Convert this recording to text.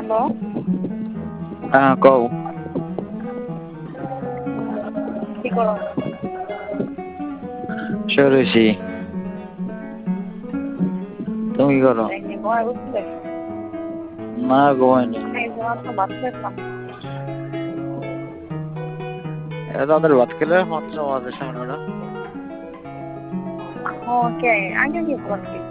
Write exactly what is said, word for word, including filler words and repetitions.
Hello'. আহ কও। কি কৰ? চৰছি। তুমি কি কর? ঘুমায় উঠলে? না ঘুমাই নাই। এই মাত্র ভাত খাইলাম। এত তাড়াতাড়ি ভাত খেলে মাত্র বাজে সাড়ে নয়টা। ও কে আগে কি করতি?